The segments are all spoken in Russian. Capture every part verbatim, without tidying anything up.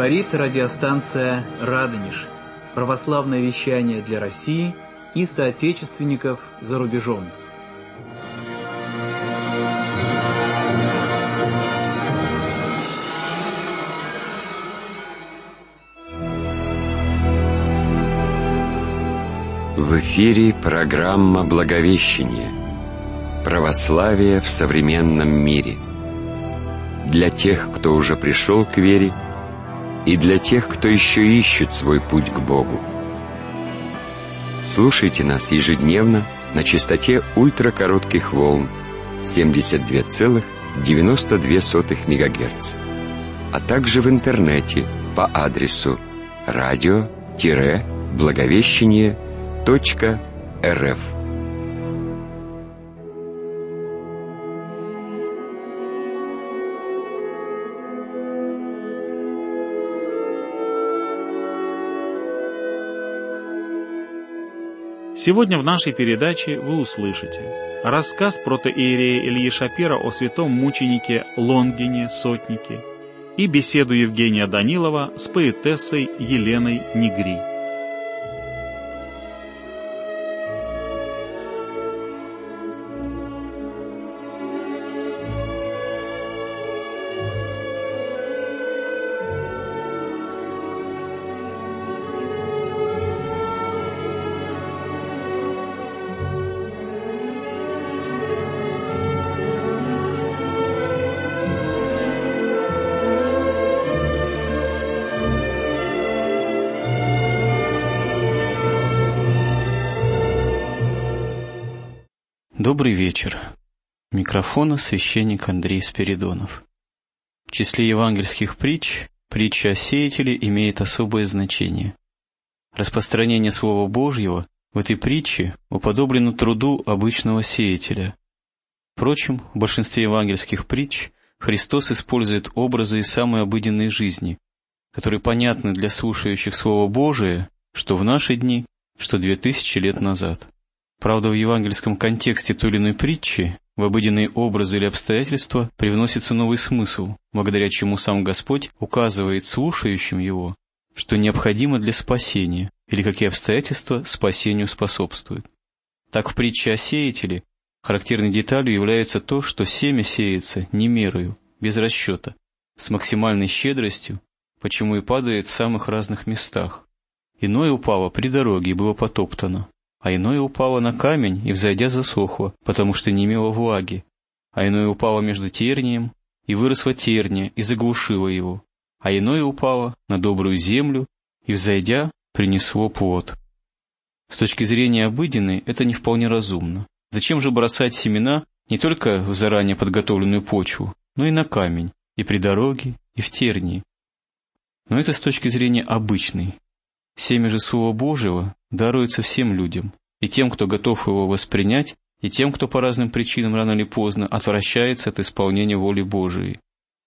Говорит радиостанция «Радонеж». Православное вещание для России и соотечественников за рубежом. В эфире программа «Благовещение. Православие в современном мире». Для тех, кто уже пришел к вере, и для тех, кто еще ищет свой путь к Богу. Слушайте нас ежедневно на частоте ультракоротких волн семьдесят два целых девяносто две сотых мегагерц, а также в интернете по адресу радио-благовещение точка рф. Сегодня в нашей передаче вы услышите рассказ протоиерея Ильи Шапира о святом мученике Лонгине Сотнике и беседу Евгения Данилова с поэтессой Еленой Негри. Добрый вечер. У микрофона священник Андрей Спиридонов. В числе евангельских притч притча о сеятеле имеет особое значение. Распространение Слова Божьего в этой притче уподоблено труду обычного сеятеля. Впрочем, в большинстве евангельских притч Христос использует образы из самой обыденной жизни, которые понятны для слушающих Слово Божие, что в наши дни, что две тысячи лет назад. Правда, в евангельском контексте той или иной притчи в обыденные образы или обстоятельства привносится новый смысл, благодаря чему сам Господь указывает слушающим его, что необходимо для спасения, или какие обстоятельства спасению способствуют. Так в притче о сеятеле характерной деталью является то, что семя сеется не мерою, без расчета, с максимальной щедростью, почему и падает в самых разных местах. Иное упало при дороге и было потоптано, а иное упало на камень и, взойдя, засохло, потому что не имело влаги, а иное упало между тернием, и выросла терния, и заглушила его, а иное упало на добрую землю, и, взойдя, принесло плод. С точки зрения обыденной, это не вполне разумно. Зачем же бросать семена не только в заранее подготовленную почву, но и на камень, и при дороге, и в тернии? Но это с точки зрения обычной. Семя же Слова Божьего даруется всем людям, и тем, кто готов его воспринять, и тем, кто по разным причинам рано или поздно отвращается от исполнения воли Божией.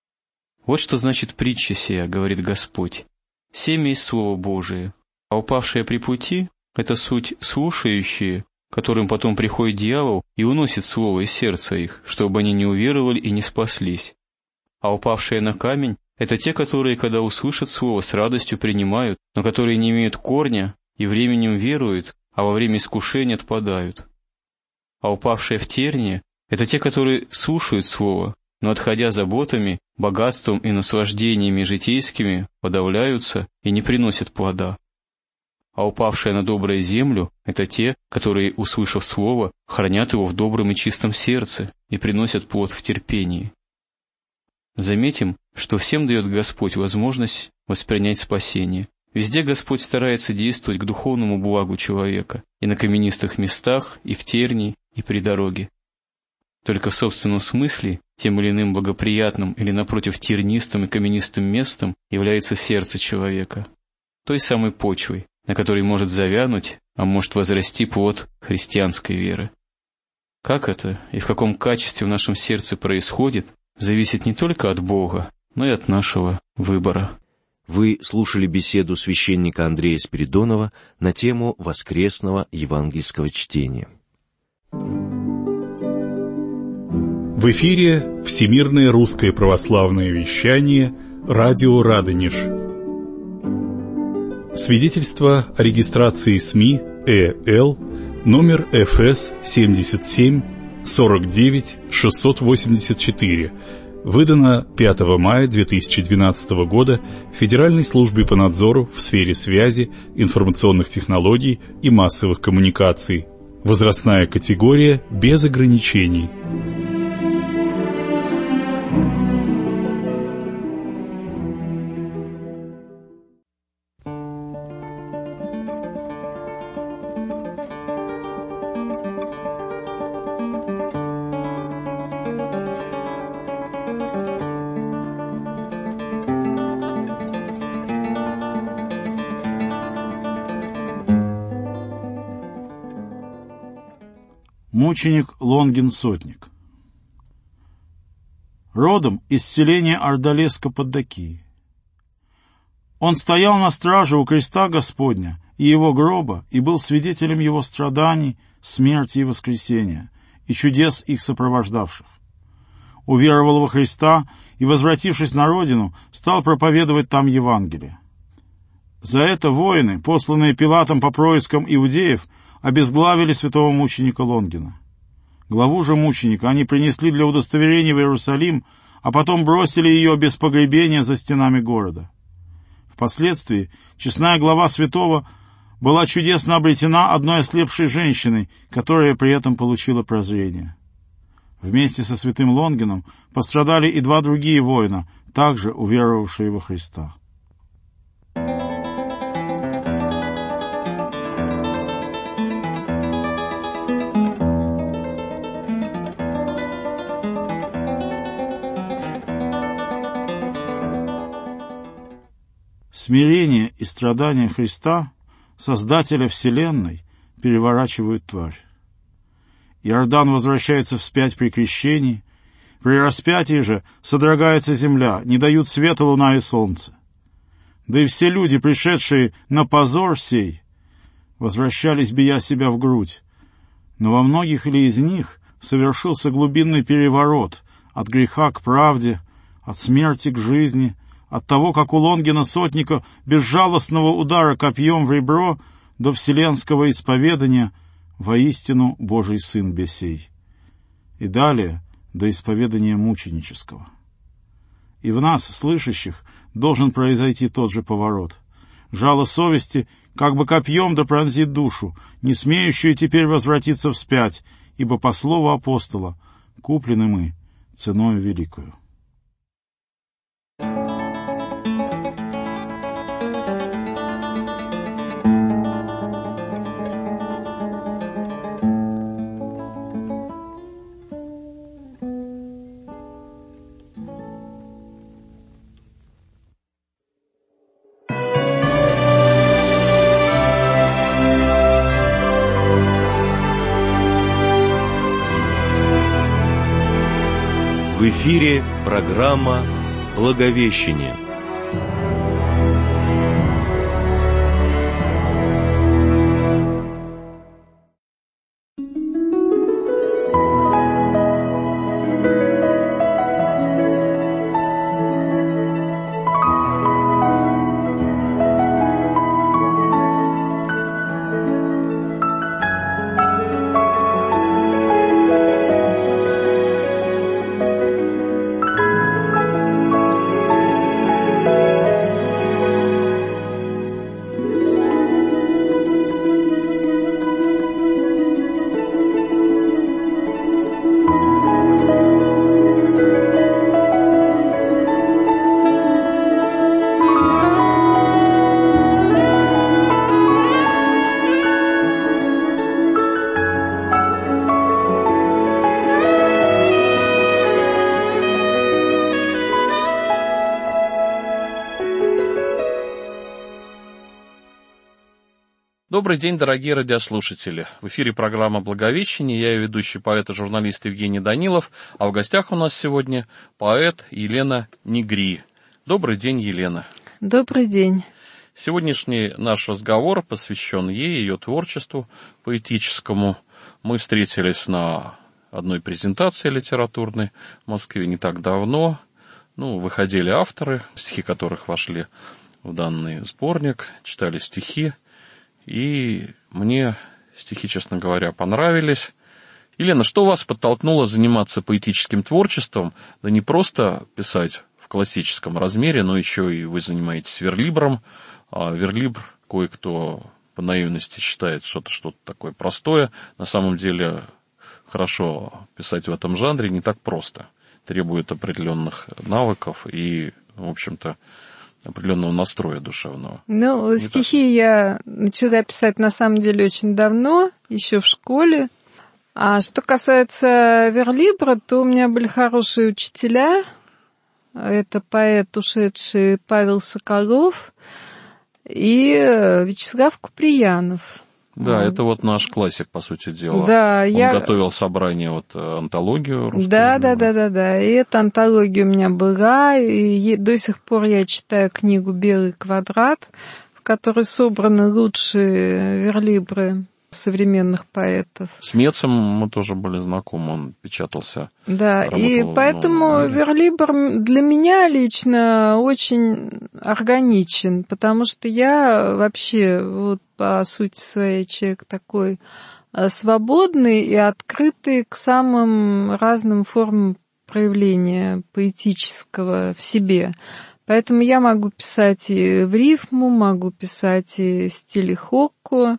Вот что значит притча сия, говорит Господь. Семя есть Слово Божие, а упавшее при пути — это суть слушающие, которым потом приходит дьявол и уносит слово из сердца их, чтобы они не уверовали и не спаслись. А упавшие на камень — это те, которые, когда услышат слово, с радостью принимают, но которые не имеют корня и временем веруют, а во время искушения отпадают. А упавшие в терние — это те, которые слушают слово, но, отходя заботами, богатством и наслаждениями житейскими, подавляются и не приносят плода. А упавшие на добрую землю — это те, которые, услышав слово, хранят его в добром и чистом сердце и приносят плод в терпении. Заметим, что всем дает Господь возможность воспринять спасение. Везде Господь старается действовать к духовному благу человека, и на каменистых местах, и в тернии, и при дороге. Только в собственном смысле тем или иным благоприятным или, напротив, тернистым и каменистым местом является сердце человека, той самой почвой, на которой может завянуть, а может возрасти плод христианской веры. Как это и в каком качестве в нашем сердце происходит, зависит не только от Бога, но и от нашего выбора. Вы слушали беседу священника Андрея Спиридонова на тему воскресного евангельского чтения. В эфире Всемирное русское православное вещание «Радио Радонеж». Свидетельство о регистрации СМИ Э Л номер Ф С семьдесят семь сорок девять шестьсот восемьдесят четыре, выдано пятого мая две тысячи двенадцатого года Федеральной службе по надзору в сфере связи, информационных технологий и массовых коммуникаций. Возрастная категория без ограничений. Мученик Лонгин-Сотник. Родом из селения Ордалеско-Поддакии. Он стоял на страже у креста Господня и его гроба и был свидетелем его страданий, смерти и воскресения, и чудес их сопровождавших. Уверовал во Христа и, возвратившись на родину, стал проповедовать там Евангелие. За это воины, посланные Пилатом по проискам иудеев, обезглавили святого мученика Лонгина. Главу же мученика они принесли для удостоверения в Иерусалим, а потом бросили ее без погребения за стенами города. Впоследствии честная глава святого была чудесно обретена одной ослепшей женщиной, которая при этом получила прозрение. Вместе со святым Лонгином пострадали и два другие воина, также уверовавшие во Христа. Смирение и страдания Христа, Создателя Вселенной, переворачивают тварь. Иордан возвращается вспять при крещении, при распятии же содрогается земля, не дают света луна и солнце. Да и все люди, пришедшие на позор сей, возвращались, бия себя в грудь. Но во многих ли из них совершился глубинный переворот от греха к правде, от смерти к жизни, от того, как у Лонгина-Сотника безжалостного удара копьем в ребро до вселенского исповедания воистину Божий Сын бесей, и далее до исповедания мученического. И в нас, слышащих, должен произойти тот же поворот. Жало совести как бы копьем да пронзит душу, не смеющую теперь возвратиться вспять, ибо по слову апостола куплены мы ценою великою. В эфире программа «Благовещение». Добрый день, дорогие радиослушатели. В эфире программа «Благовещение». Я ее ведущий поэт и журналист Евгений Данилов, а в гостях у нас сегодня поэт Елена Негри. Добрый день, Елена. Добрый день. Сегодняшний наш разговор посвящен ей, ее творчеству поэтическому. Мы встретились на одной презентации литературной в Москве не так давно. Ну, выходили авторы, стихи которых вошли в данный сборник, читали стихи, и мне стихи, честно говоря, понравились. Елена, что вас подтолкнуло заниматься поэтическим творчеством, да не просто писать в классическом размере, но еще и вы занимаетесь верлибром, а верлибр кое-кто по наивности считает что-то что-то такое простое. На самом деле хорошо писать в этом жанре не так просто. Требует определенных навыков и, в общем-то, определенного настроя душевного. Ну, не стихи так. я начала писать на самом деле очень давно, еще в школе. А что касается верлибра, то у меня были хорошие учителя. Это поэт, ушедший Павел Соколов, и Вячеслав Куприянов. Да, это вот наш классик, по сути дела. Да, Он я... готовил собрание, вот, антологию русского. Да, да, да, да, да. И эта антология у меня была, и до сих пор я читаю книгу «Белый квадрат», в которой собраны лучшие верлибры современных поэтов. С Мецем мы тоже были знакомы, он печатался. Да, и поэтому ну, верлибр для меня лично очень органичен, потому что я вообще, вот по сути своей, человек такой свободный и открытый к самым разным формам проявления поэтического в себе. Поэтому я могу писать и в рифму, могу писать и в стиле хокку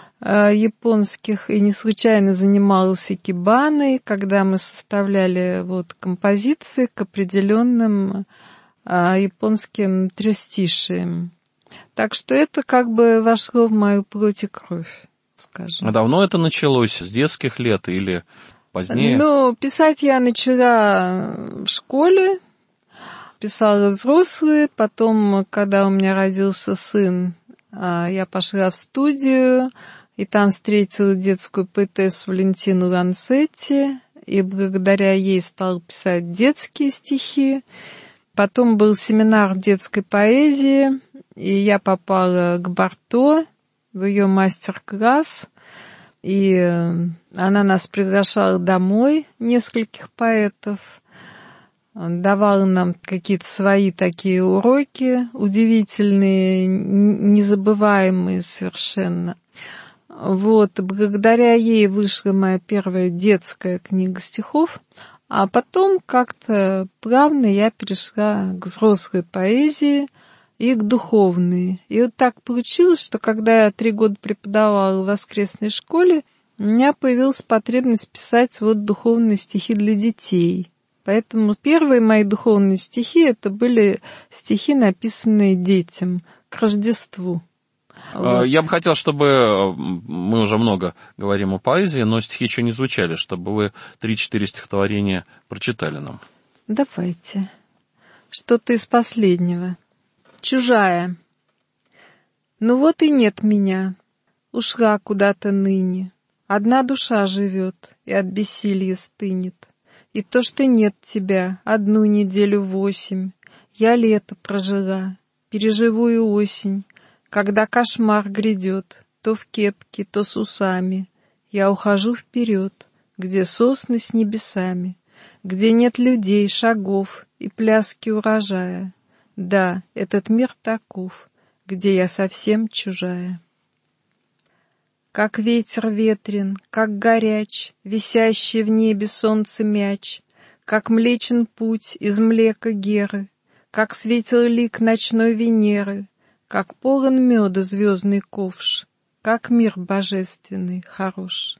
японских, и не случайно занималась икебаной, когда мы составляли вот композиции к определенным а, японским трёстишиям. Так что это как бы вошло в мою плоть и кровь, скажем. А давно это началось? С детских лет или позднее? Ну, писать я начала в школе, писала взрослые, потом, когда у меня родился сын, я пошла в студию, и там встретила детскую поэтессу Валентину Ланцетти, и благодаря ей стала писать детские стихи. Потом был семинар детской поэзии, и я попала к Барто в ее мастер-класс, и она нас приглашала домой, нескольких поэтов, давала нам какие-то свои такие уроки, удивительные, незабываемые совершенно. Вот, благодаря ей вышла моя первая детская книга стихов, а потом как-то плавно я перешла к взрослой поэзии и к духовной. И вот так получилось, что когда я три года преподавала в воскресной школе, у меня появилась потребность писать вот духовные стихи для детей. Поэтому первые мои духовные стихи — это были стихи, написанные детям к Рождеству. Вот. Я бы хотел, чтобы мы уже много говорим о поэзии, но стихи еще не звучали, чтобы вы три-четыре стихотворения прочитали нам. Давайте. Что-то из последнего. Чужая. Ну вот и нет меня. Ушла куда-то ныне. Одна душа живет и от бессилья стынет. И то, что нет тебя, одну неделю восемь. Я лето прожила, переживу и осень. Когда кошмар грядет, то в кепке, то с усами, я ухожу вперед, где сосны с небесами, где нет людей, шагов и пляски урожая. Да, этот мир таков, где я совсем чужая. Как ветер ветрен, как горяч, висящий в небе солнце мяч, как млечен путь из млека Геры, как светил лик ночной Венеры, как полон меда звездный ковш, как мир божественный хорош.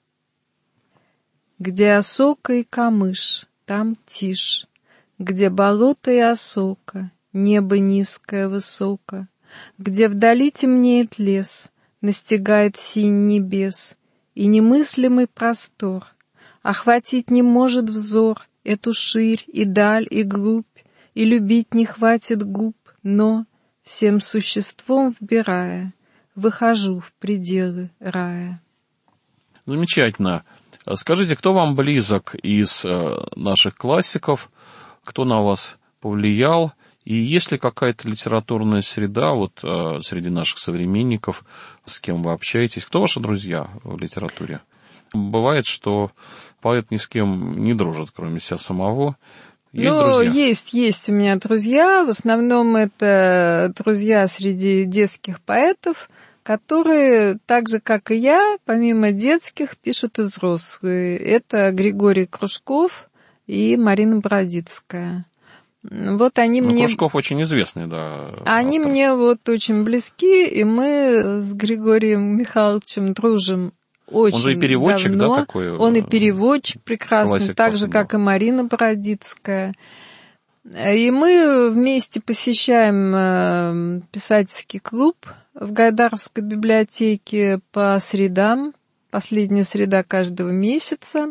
Где осока и камыш, там тишь, где болото и осока, небо низкое высоко, где вдали темнеет лес, настигает синь небес, и немыслимый простор охватить не может взор эту ширь и даль и глубь, и любить не хватит губ, но всем существом вбирая, выхожу в пределы рая. Замечательно. Скажите, кто вам близок из наших классиков, кто на вас повлиял, и есть ли какая-то литературная среда вот среди наших современников, с кем вы общаетесь? Кто ваши друзья в литературе? Бывает, что поэт ни с кем не дружит, кроме себя самого, Есть ну, друзья? есть, есть у меня друзья. В основном это друзья среди детских поэтов, которые, так же, как и я, помимо детских, пишут и взрослые. Это Григорий Кружков и Марина Бродицкая. Вот они ну, мне... Кружков очень известный, да. Они автор. мне вот очень близки, и мы с Григорием Михайловичем дружим очень Он же и переводчик, давно. да, такой? Он и переводчик прекрасный, классик так же, как и Марина Бродицкая. И мы вместе посещаем писательский клуб в Гайдаровской библиотеке по средам, последняя среда каждого месяца,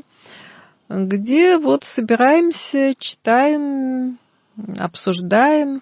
где вот собираемся, читаем, обсуждаем.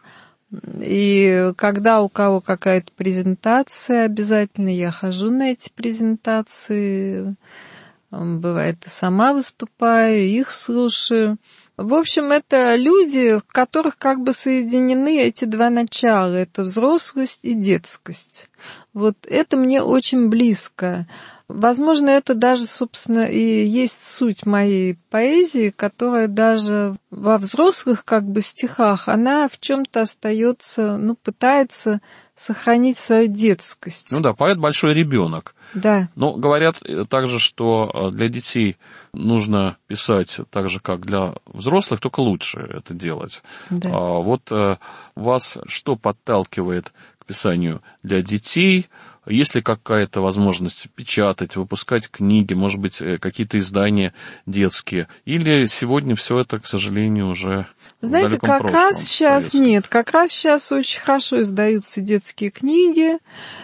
И когда у кого какая-то презентация, обязательно я хожу на эти презентации. Бывает, и сама выступаю, их слушаю. В общем, это люди, в которых как бы соединены эти два начала. Это взрослость и детскость. Вот это мне очень близко. Возможно, это даже, собственно, и есть суть моей поэзии, которая даже во взрослых как бы стихах, она в чем-то остается, ну, пытается сохранить свою детскость. Ну да, поэт большой ребенок. Да. Но говорят также, что для детей нужно писать так же, как для взрослых, только лучше это делать. Да. А вот вас что подталкивает к писанию для детей? Есть ли какая-то возможность печатать, выпускать книги, может быть, какие-то издания детские? Или сегодня все это, к сожалению, уже Знаете, в далеком как прошлом раз сейчас остается? нет, как раз сейчас очень хорошо издаются детские книги,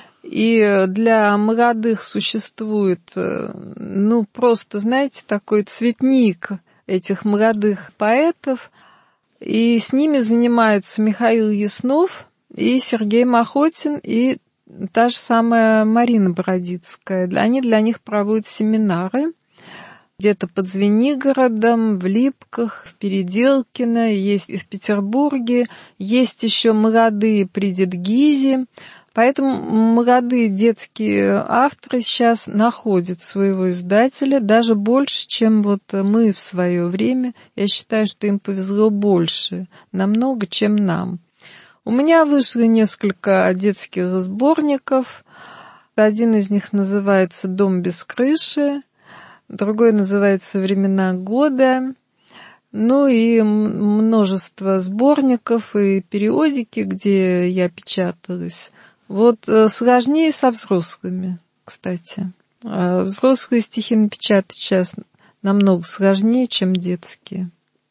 и для молодых существует, ну, просто, знаете, такой цветник этих молодых поэтов, и с ними занимаются Михаил Яснов и Сергей Махотин, и та же самая Марина Бродицкая. Они для них проводят семинары где-то под Звенигородом, в Липках, в Переделкино, есть и в Петербурге, есть еще молодые при Дедгизе. Поэтому молодые детские авторы сейчас находят своего издателя даже больше, чем вот мы в свое время. Я считаю, что им повезло больше, намного, чем нам. У меня вышло несколько детских сборников. Один из них называется «Дом без крыши», другой называется «Времена года». Ну и множество сборников и периодики, где я печаталась. Вот сложнее со взрослыми, кстати. Взрослые стихи напечатать сейчас намного сложнее, чем детские.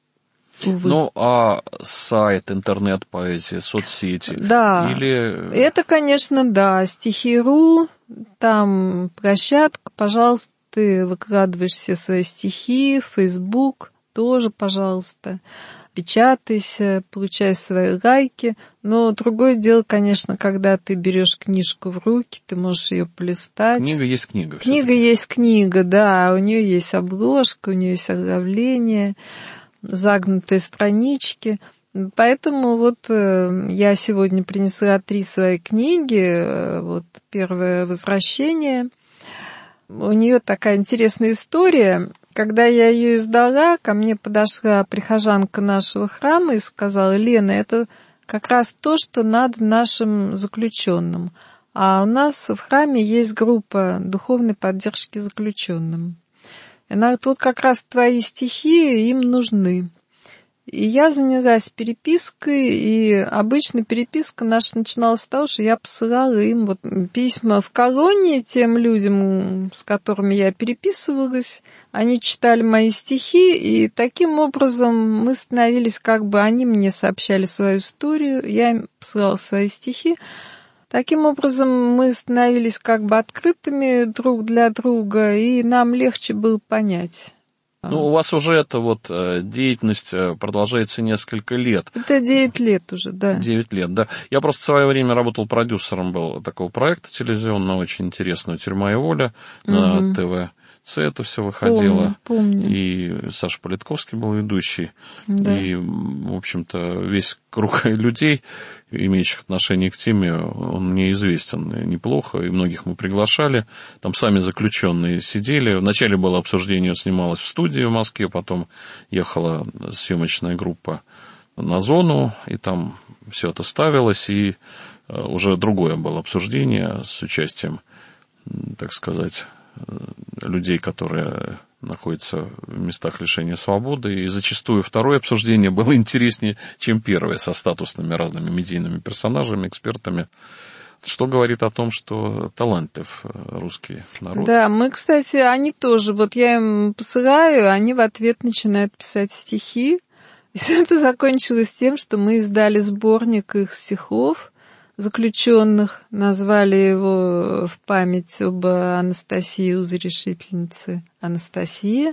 Увы. Ну, а сайт, интернет-поэзия, соцсети? Да, Или... это, конечно, да, стихи.ру, там площадка, пожалуйста, ты выкладываешь все свои стихи, Facebook тоже, пожалуйста, печатайся, получай свои лайки. Но другое дело, конечно, когда ты берешь книжку в руки, ты можешь ее полистать. Книга есть книга. Книга все-таки. есть книга, да, у нее есть обложка, у нее есть оглавление, загнутые странички. Поэтому вот э, я сегодня принесла три свои книги. Э, вот первое «Возвращение». У нее такая интересная история. Когда я ее издала, ко мне подошла прихожанка нашего храма и сказала: «Лена, это как раз то, что надо нашим заключенным. А у нас в храме есть группа духовной поддержки заключенным. И она говорит: вот как раз твои стихи им нужны». И я занялась перепиской, и обычно переписка наша начиналась с того, что я посылала им вот письма в колонии тем людям, с которыми я переписывалась. Они читали мои стихи, и таким образом мы становились как бы, они мне сообщали свою историю, я им посылала свои стихи. Таким образом мы становились как бы открытыми друг для друга, и нам легче было понять. Ну, у вас уже эта вот деятельность продолжается несколько лет. Это девять лет уже, да. Девять лет, да. Я просто в свое время работал продюсером был такого проекта телевизионного, очень интересного, «Тюрьма и воля» на угу. ТВ Це это все выходило. Помню, помню. И Саша Политковский был ведущий. Да. И, в общем-то, весь круг людей, имеющих отношение к теме, он мне известен неплохо, и многих мы приглашали. Там сами заключенные сидели. Вначале было обсуждение, снималось в студии в Москве, потом ехала съемочная группа на зону, и там все это ставилось, и уже другое было обсуждение с участием, так сказать, людей, которые находятся в местах лишения свободы. И зачастую второе обсуждение было интереснее, чем первое, со статусными разными медийными персонажами, экспертами. Что говорит о том, что талантлив русский народ. Да, мы, кстати, они тоже, вот я им посылаю, они в ответ начинают писать стихи. И все это закончилось тем, что мы издали сборник их стихов, заключенных, назвали его в память об Анастасии, узрешительнице Анастасии.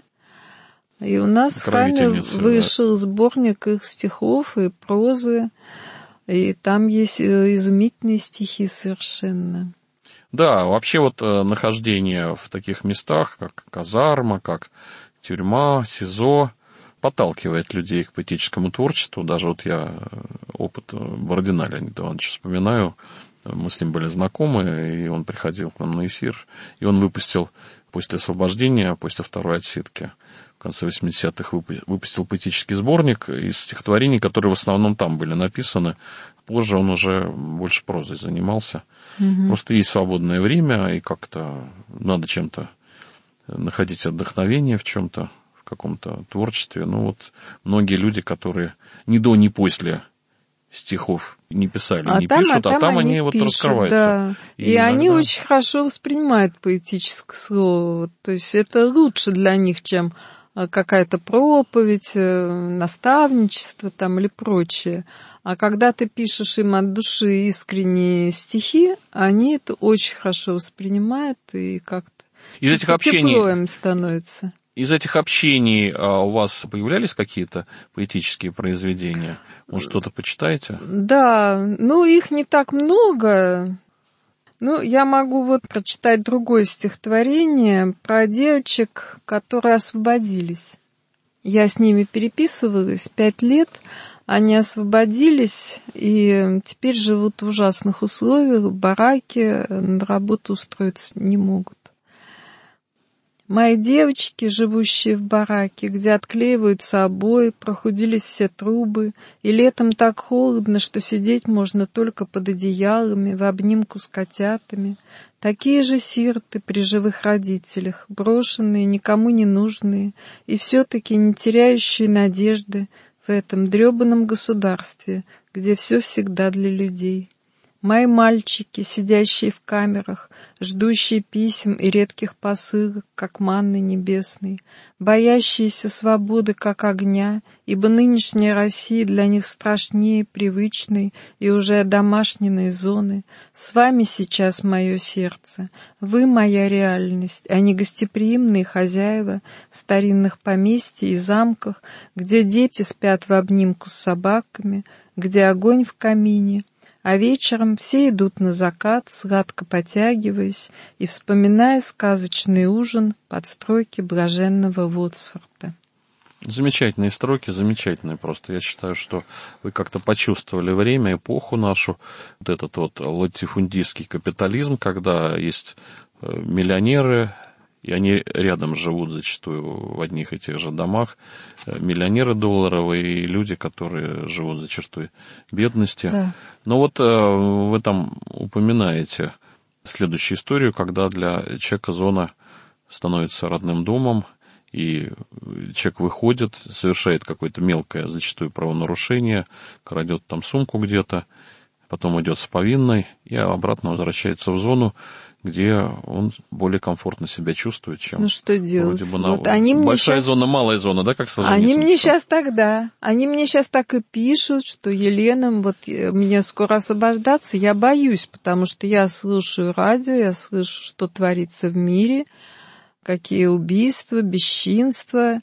И у нас в храме вышел да. сборник их стихов и прозы, и там есть изумительные стихи совершенно. Да, вообще вот нахождение в таких местах, как казарма, как тюрьма, СИЗО, подталкивает людей к поэтическому творчеству. Даже вот я опыт Бородина Леонида Ивановича вспоминаю. Мы с ним были знакомы, и он приходил к нам на эфир. И он выпустил после освобождения, после второй отсидки, в конце восьмидесятых, выпустил поэтический сборник из стихотворений, которые в основном там были написаны. Позже он уже больше прозой занимался. Угу. Просто есть свободное время, и как-то надо чем-то находить отдохновение в чем-то, в каком-то творчестве. Ну вот многие люди, которые ни до, ни после стихов не писали, а не там, пишут, а, там а там они, они вот пишут, раскрываются. Да. И, и иногда... они очень хорошо воспринимают поэтическое слово. То есть это лучше для них, чем какая-то проповедь, наставничество там или прочее. А когда ты пишешь им от души искренние стихи, они это очень хорошо воспринимают и как-то из этих общений тепло им становится. Из этих общений а, у вас появлялись какие-то поэтические произведения? Может, что-то почитаете? Да, ну их не так много. Ну, я могу вот прочитать другое стихотворение про девочек, которые освободились. Я с ними переписывалась пять лет, они освободились и теперь живут в ужасных условиях, в бараке, на работу устроиться не могут. Мои девочки, живущие в бараке, где отклеиваются обои, прохудились все трубы, и летом так холодно, что сидеть можно только под одеялами, в обнимку с котятами. Такие же сироты при живых родителях, брошенные, никому не нужные, и все-таки не теряющие надежды в этом дребаном государстве, где все всегда для людей. Мои мальчики, сидящие в камерах, ждущие писем и редких посылок, как манны небесной, боящиеся свободы, как огня, ибо нынешняя Россия для них страшнее привычной и уже одомашненной зоны. С вами сейчас мое сердце, вы моя реальность, а не гостеприимные хозяева старинных поместий и замков, где дети спят в обнимку с собаками, где огонь в камине, а вечером все идут на закат, сладко потягиваясь и вспоминая сказочный ужин под строки блаженного Вордсворта. Замечательные строки, замечательные просто. Я считаю, что вы как-то почувствовали время, эпоху нашу, вот этот вот латифундистский капитализм, когда есть миллионеры, и они рядом живут зачастую в одних и тех же домах, миллионеры долларовые и люди, которые живут за чертой бедности. Да. Но вот вы там упоминаете следующую историю, когда для человека зона становится родным домом, и человек выходит, совершает какое-то мелкое, зачастую правонарушение, крадет там сумку где-то, потом идет с повинной и обратно возвращается в зону, где он более комфортно себя чувствует, чем... Ну что делать? Вроде бы на... вот они большая мне зона, щас... малая зона, да, как Солженицын? Они мне сейчас тогда, они мне сейчас так и пишут, что Елена, вот мне скоро освобождаться, я боюсь, потому что я слушаю радио, я слышу, что творится в мире, какие убийства, бесчинства,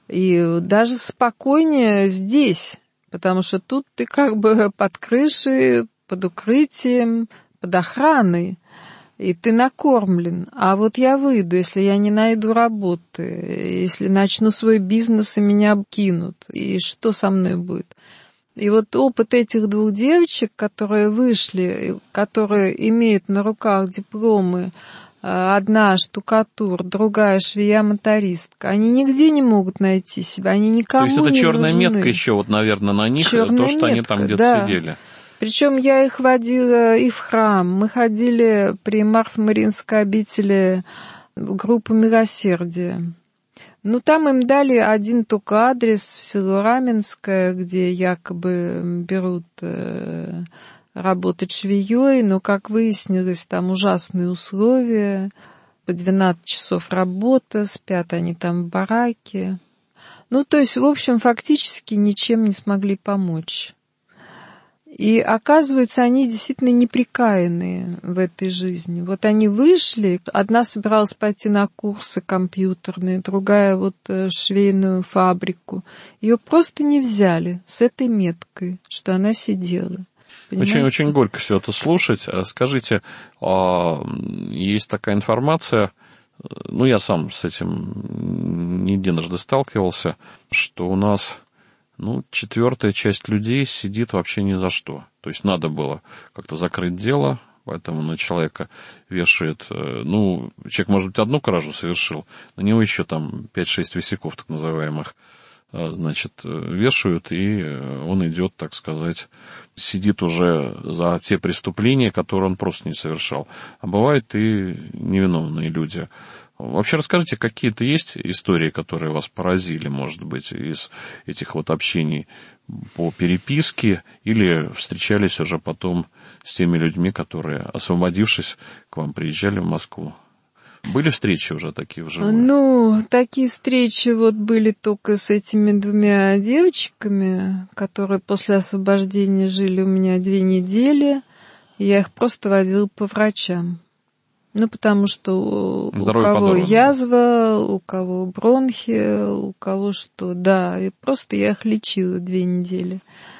и даже спокойнее здесь, потому что тут ты как бы под крышей, под укрытием, под охраной. и ты накормлен. А вот я выйду, если я не найду работы, если начну свой бизнес, и меня кинут, и что со мной будет? И вот опыт этих двух девочек, которые вышли, которые имеют на руках дипломы, одна штукатур, другая швея-мотористка, они нигде не могут найти себя, они никому не нужны. То есть это черная метка еще, вот, наверное, на них, черная то, что метка, они там где-то да. сидели. Причем я их водила и в храм. Мы ходили при Марфо-Мариинской обители в группу милосердия. Ну, там им дали один только адрес в село Раменское, где якобы берут э, работать швеей, но, как выяснилось, там ужасные условия. По двенадцать часов работа, спят они там в бараке. Ну, то есть, в общем, фактически ничем не смогли помочь. И, оказывается, они действительно неприкаянные в этой жизни. Вот они вышли, одна собиралась пойти на курсы компьютерные, другая вот в швейную фабрику. Ее просто не взяли с этой меткой, что она сидела. Очень-очень горько все это слушать. Скажите, есть такая информация, ну, я сам с этим не единожды сталкивался, что у нас... Ну, четвертая часть людей сидит вообще ни за что. То есть надо было как-то закрыть дело, поэтому на человека вешают... Ну, человек, может быть, одну кражу совершил, на него еще там пять-шесть висяков, так называемых, значит, вешают, и он идет, так сказать, сидит уже за те преступления, которые он просто не совершал. А бывают и невиновные люди. Вообще расскажите, какие-то есть истории, которые вас поразили, может быть, из этих вот общений по переписке, или встречались уже потом с теми людьми, которые, освободившись, к вам приезжали в Москву? Были встречи уже такие вживую? Ну, такие встречи вот были только с этими двумя девочками, которые после освобождения жили у меня две недели, и я их просто водила по врачам. Ну, потому что Здоровье у кого подорвано. язва, у кого бронхи, у кого что, да. И просто я их лечила две недели.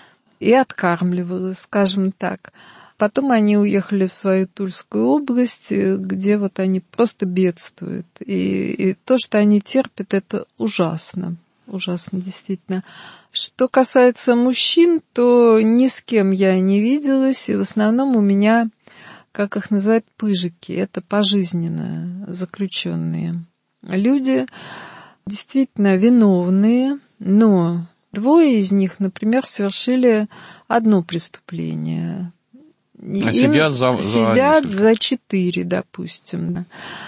И откармливала, скажем так. Потом они уехали в свою Тульскую область, где вот они просто бедствуют. И, и то, что они терпят, это ужасно. Ужасно, действительно. Что касается мужчин, то ни с кем я не виделась. И в основном у меня... как их называют, пыжики, это пожизненно заключенные. Люди действительно виновные, но двое из них, например, совершили одно преступление. А Им сидят за, сидят за, за четыре, допустим.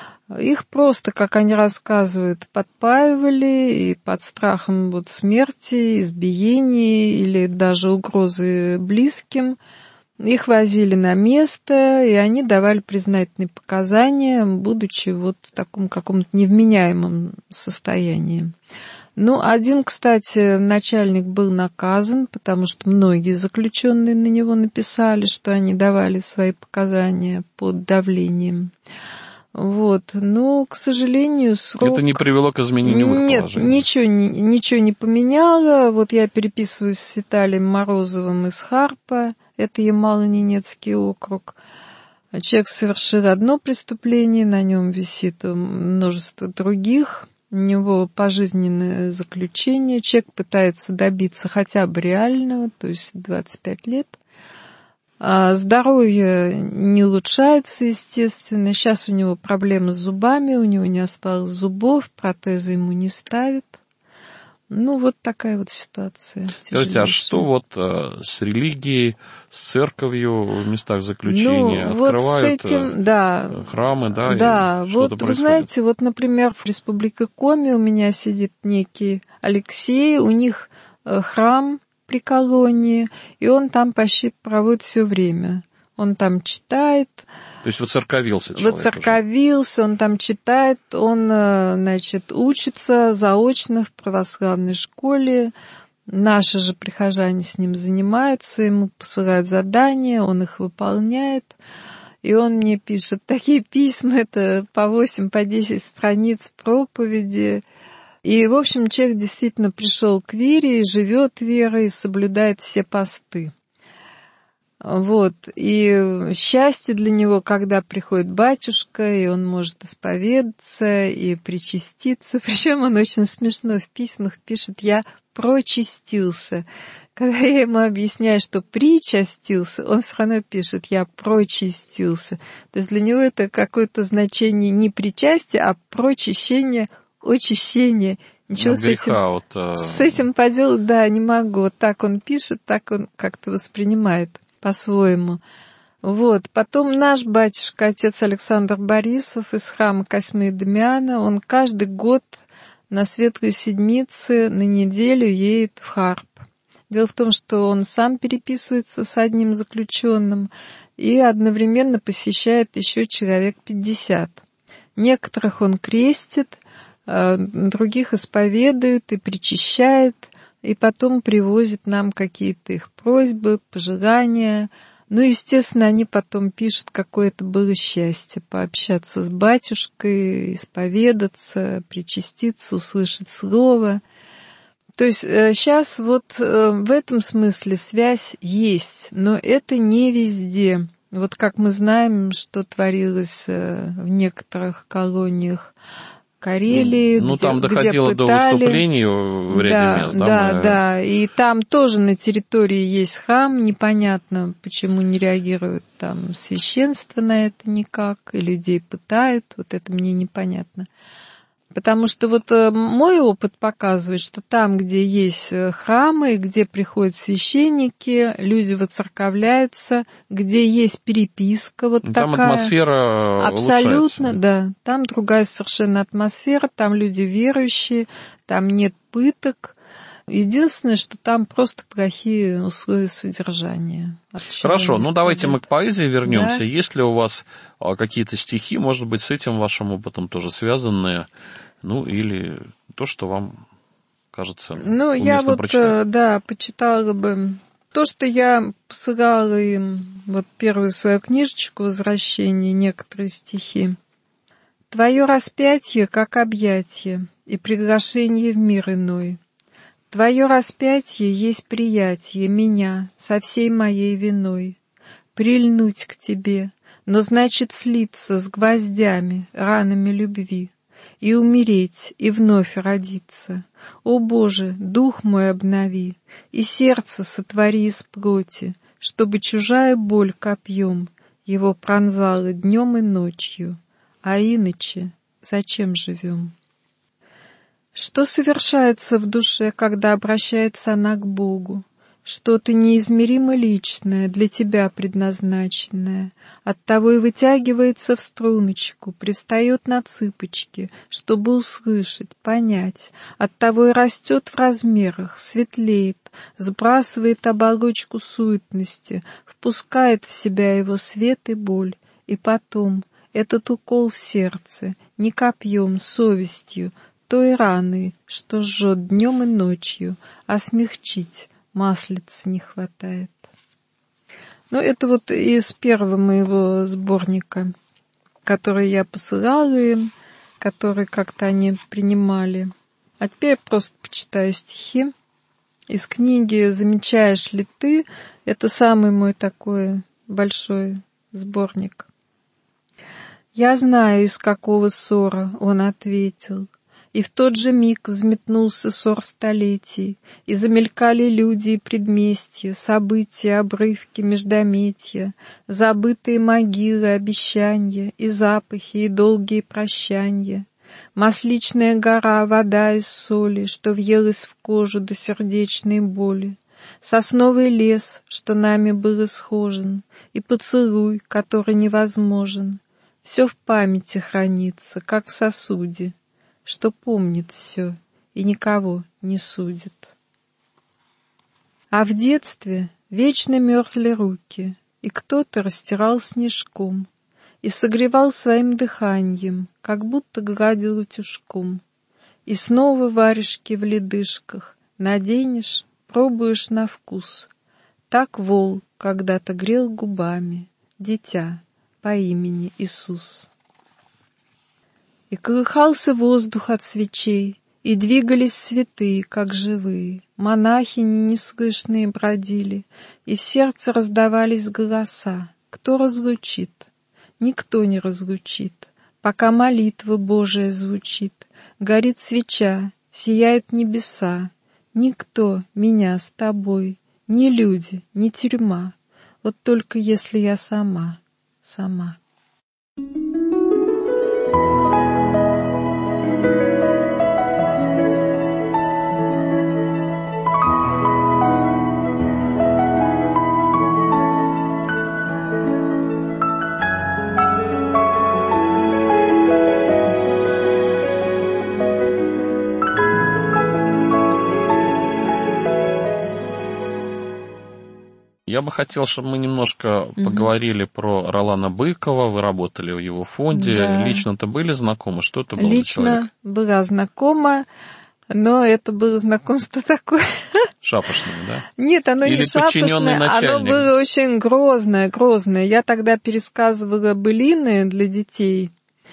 Их просто, как они рассказывают, подпаивали и под страхом вот смерти, избиений или даже угрозы близким. Их возили на место, и они давали признательные показания, будучи вот в таком каком-то невменяемом состоянии. Ну, один, кстати, начальник был наказан, потому что многие заключенные на него написали, что они давали свои показания под давлением. Вот, но, к сожалению, срок... Это не привело к изменению в их положении? Нет, ничего, ничего не поменяло. Вот я переписываюсь с Виталием Морозовым из Харпа, это Ямало-Ненецкий округ. Человек совершил одно преступление, на нем висит множество других. У него пожизненное заключение. Человек пытается добиться хотя бы реального, то есть двадцать пять лет. А здоровье не улучшается, естественно. Сейчас у него проблемы с зубами, у него не осталось зубов, протезы ему не ставят. Ну, вот такая вот ситуация. Скажите, а что вот э, с религией, с церковью в местах заключения? Ну, Открывают вот с этим, да, храмы, да? Да, вот вы происходит? знаете, вот, например, в Республике Коми у меня сидит некий Алексей, у них храм при колонии, и он там почти проводит все время. Он там читает. То есть воцерковился человек? Воцерковился, уже. Он там читает, он, значит, учится заочно в православной школе. Наши же прихожане с ним занимаются, ему посылают задания, он их выполняет. И он мне пишет такие письма, это по восемь, по десять страниц проповеди. И, в общем, человек действительно пришел к вере, и живет верой, и соблюдает все посты. Вот, и счастье для него, когда приходит батюшка, и он может исповедаться и причаститься. Причем он очень смешно в письмах пишет: «Я прочастился». Когда я ему объясняю, что причастился, он все равно пишет: «Я прочастился». То есть для него это какое-то значение не причастия, а прочищение, очищение. Ничего с этим, вот, э... с этим поделать, да, не могу. Вот так он пишет, так он как-то воспринимает по-своему. Вот. Потом наш батюшка, отец Александр Борисов из храма Косьмы и Дамиана, он каждый год на Светлой Седмице на неделю едет в Харп. Дело в том, что он сам переписывается с одним заключенным и одновременно посещает еще человек пятьдесят. Некоторых он крестит, других исповедует и причащает, и потом привозит нам какие-то их просьбы, пожелания. Ну, естественно, они потом пишут, какое это было счастье пообщаться с батюшкой, исповедаться, причаститься, услышать слово. То есть сейчас вот в этом смысле связь есть, но это не везде. Вот как мы знаем, что творилось в некоторых колониях Карелии, ну, где, там доходило где пытали. До выступлений в ряде да, мест. Да, да, мы... да, и там тоже на территории есть храм, непонятно, почему не реагирует там священство на это никак, и людей пытают, вот это мне непонятно. Потому что вот мой опыт показывает, что там, где есть храмы, где приходят священники, люди воцерковляются, где есть переписка вот там такая. Атмосфера абсолютно, улучшается. Да. Там другая совершенно атмосфера, там люди верующие, там нет пыток. Единственное, что там просто плохие условия содержания. Хорошо, ну давайте мы к поэзии вернемся. Да? Есть ли у вас какие-то стихи, может быть, с этим вашим опытом тоже связанные, ну или то, что вам кажется Ну, уместно я вот, прочитать? Да, почитала бы то, что я посылала им, вот первую свою книжечку «Возвращение», некоторые стихи. «Твое распятие, как объятие, и приглашение в мир иной. Твое распятие есть приятие меня со всей моей виной. Прильнуть к тебе, но значит слиться с гвоздями, ранами любви, и умереть, и вновь родиться. О Боже, дух мой обнови, и сердце сотвори из плоти, чтобы чужая боль копьем его пронзала днем и ночью. А иначе зачем живем?» Что совершается в душе, когда обращается она к Богу? Что-то неизмеримо личное, для тебя предназначенное. Оттого и вытягивается в струночку, привстает на цыпочки, чтобы услышать, понять. Оттого и растет в размерах, светлеет, сбрасывает оболочку суетности, впускает в себя его свет и боль. И потом этот укол в сердце, не копьем, совестью, той раны, что жжет днем и ночью, а смягчить маслица не хватает. Ну, это вот из первого моего сборника, который я посылала им, который как-то они принимали. А теперь просто почитаю стихи из книги «Замечаешь ли ты?». Это самый мой такой большой сборник. «Я знаю, из какого ссора», — он ответил. И в тот же миг взметнулся сор столетий, и замелькали люди и предместья, события, обрывки, междометия, забытые могилы, обещания, и запахи, и долгие прощанья. Масличная гора, вода из соли, что въелась в кожу до сердечной боли, сосновый лес, что нами был исхожен, и поцелуй, который невозможен. Все в памяти хранится, как в сосуде, что помнит все и никого не судит. А в детстве вечно мерзли руки, и кто-то растирал снежком и согревал своим дыханием, как будто гладил утюжком. И снова варежки в ледышках наденешь, пробуешь на вкус. Так вол когда-то грел губами дитя по имени Иисус. И колыхался воздух от свечей, И двигались святые, как живые, монахини неслышные бродили, и в сердце раздавались голоса. Кто разлучит? Никто не разлучит, пока молитва Божия звучит. Горит свеча, сияют небеса. Никто меня с тобой, ни люди, ни тюрьма. Вот только если я сама, сама. Я бы хотел, чтобы мы немножко угу. поговорили про Ролана Быкова. Вы работали в его фонде. Да. Лично-то были знакомы? Что это был Лично за человек? Лично была знакома, но это было знакомство такое... Шапошное, да? Нет, оно Или не шапошное, начальник? Оно было очень грозное, грозное. Я тогда пересказывала былины для детей.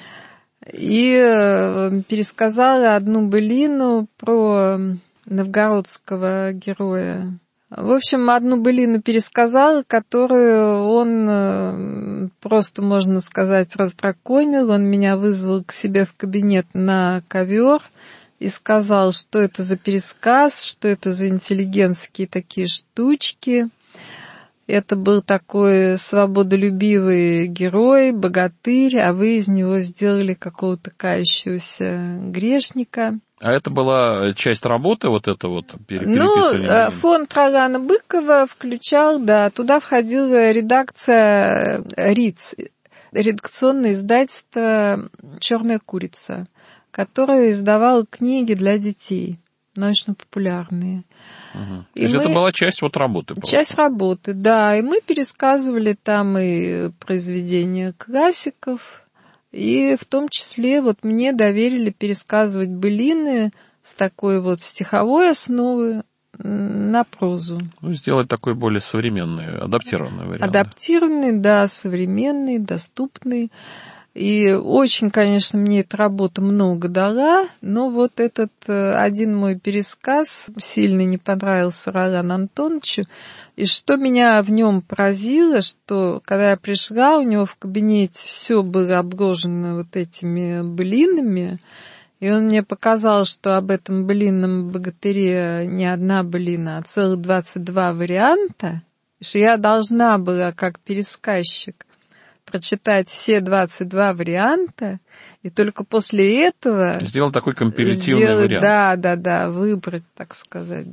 И пересказала одну былину про новгородского героя. В общем, одну былину пересказала, которую он просто, можно сказать, раздраконил. Он меня вызвал к себе в кабинет на ковер и сказал, что это за пересказ, что это за интеллигентские такие штучки. Это был такой свободолюбивый герой, богатырь, а вы из него сделали какого-то кающегося грешника. А это была часть работы, вот это вот переписывание? Ну, фонд Ролана Быкова включал, да, туда входила редакция РИЦ, редакционное издательство «Черная курица», которое издавало книги для детей, научно-популярные. Угу. То есть мы... это была часть вот работы? Просто. Часть работы, да, и мы пересказывали там и произведения классиков, и в том числе вот мне доверили пересказывать былины с такой вот стиховой основы на прозу. Ну, сделать такой более современный, адаптированный вариант. Адаптированный, да, современный, доступный. И очень, конечно, мне эта работа много дала, но вот этот один мой пересказ сильно не понравился Ролану Антоновичу. И что меня в нем поразило, что когда я пришла, у него в кабинете все было обложено вот этими былинами, и он мне показал, что об этом былинном богатыре не одна былина, а целых двадцать два варианта, и что я должна была, как пересказчик, прочитать все двадцать два варианта, и только после этого... Сделал такой компилятивный сделать, вариант. Да, да, да, выбрать, так сказать.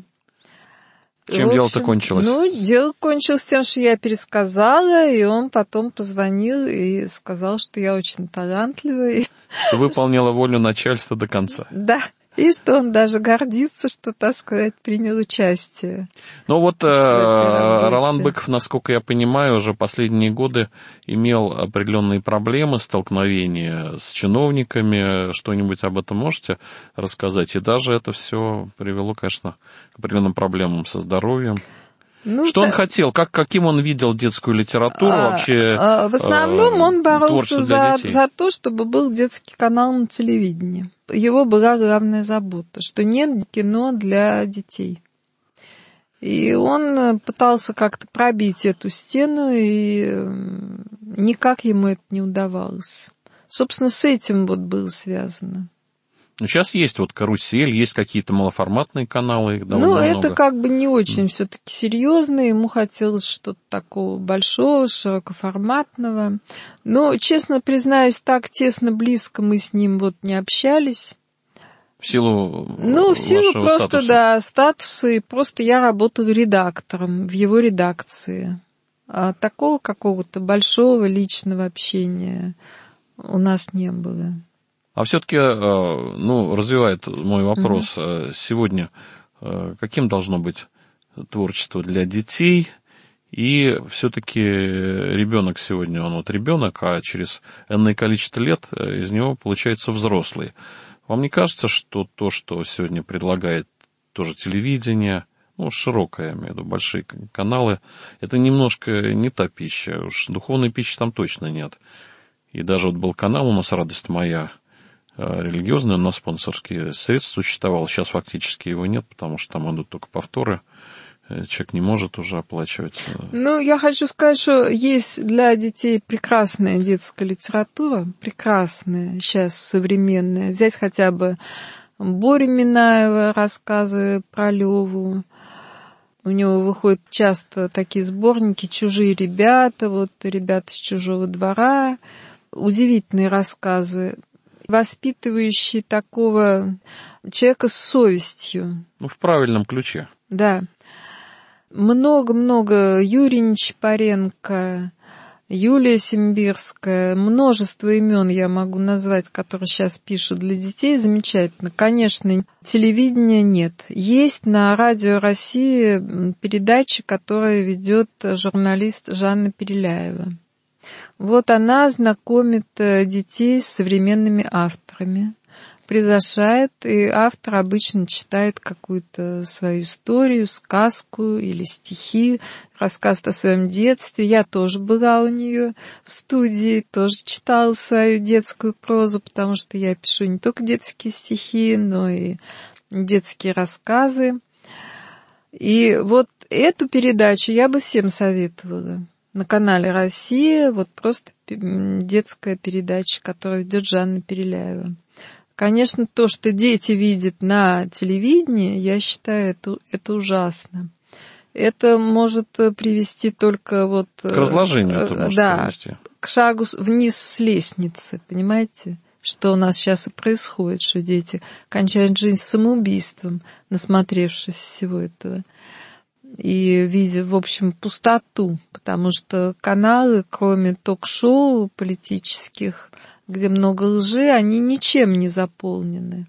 Чем дело-то кончилось? Ну, дело кончилось тем, что я пересказала, и он потом позвонил и сказал, что я очень талантливая. Что выполнила волю начальства до конца. Да. И что он даже гордится, что, так сказать, принял участие. Ну вот Ролан Быков, насколько я понимаю, уже последние годы имел определенные проблемы, столкновения с чиновниками. Что-нибудь об этом можете рассказать? И даже это все привело, конечно, к определенным проблемам со здоровьем. Ну, что он хотел? Как, каким он видел детскую литературу а, вообще? А, в основном он боролся за, детей. за то, чтобы был детский канал на телевидении. Его была главная забота, что нет кино для детей. И он пытался как-то пробить эту стену, и никак ему это не удавалось. Собственно, с этим вот было связано. Ну, сейчас есть вот карусель, есть какие-то малоформатные каналы, их довольно Ну, много. это как бы не очень mm. все-таки серьезно, ему хотелось что-то такого большого, широкоформатного. Но, честно признаюсь, так тесно, близко мы с ним вот не общались. В силу Ну, в силу просто, статуса. да, статуса, и просто я работала редактором в его редакции. А такого какого-то большого личного общения у нас не было. А все-таки, ну, развивает мой вопрос mm-hmm. сегодня, каким должно быть творчество для детей? И все-таки ребенок сегодня, он вот ребенок, а через энное количество лет из него получается взрослый. Вам не кажется, что то, что сегодня предлагает тоже телевидение, ну, широкое, я имею в виду, большие каналы, это немножко не та пища, уж духовной пищи там точно нет. И даже вот был канал у нас «Радость моя», религиозный, он на спонсорские средства существовал. Сейчас фактически его нет, потому что там идут только повторы. Человек не может уже оплачивать. Ну, я хочу сказать, что есть для детей прекрасная детская литература, прекрасная, сейчас современная. Взять хотя бы Борю Минаева, рассказы про Леву. У него выходят часто такие сборники «Чужие ребята», вот «Ребята с чужого двора». Удивительные рассказы, воспитывающие такого человека с совестью. Ну, в правильном ключе. Да. Много-много. Юрий Нечапаренко, Юлия Симбирская, множество имен я могу назвать, которые сейчас пишут для детей. Замечательно. Конечно, телевидения нет. Есть на Радио России передача, которую ведет журналист Жанна Переляева. Вот она знакомит детей с современными авторами, приглашает, и автор обычно читает какую-то свою историю, сказку или стихи, рассказывает о своем детстве. Я тоже была у нее в студии, тоже читала свою детскую прозу, потому что я пишу не только детские стихи, но и детские рассказы. И вот эту передачу я бы всем советовала. На канале «Россия» вот просто детская передача, которую ведет Жанна Переляева. Конечно, то, что дети видят на телевидении, я считаю, это, это ужасно. Это может привести только вот... К разложению это может да, привести. К шагу вниз с лестницы, понимаете? Что у нас сейчас и происходит, что дети кончают жизнь самоубийством, насмотревшись всего этого. И видя, в общем, пустоту, потому что каналы, кроме ток-шоу политических, где много лжи, они ничем не заполнены.